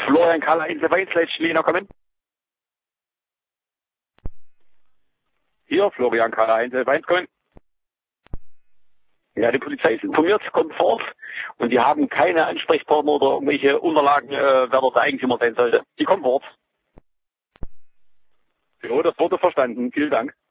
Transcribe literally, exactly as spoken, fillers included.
Florian Karl-Heinz Weinsleitsch, Lena, kommen. Hier, Florian Karl-Heinz Weins, kommen. Ja, die Polizei ist informiert, kommt fort und die haben keine Ansprechpartner oder irgendwelche Unterlagen, äh, wer dort der Eigentümer sein sollte. Die kommen fort. Jo, das wurde verstanden. Vielen Dank.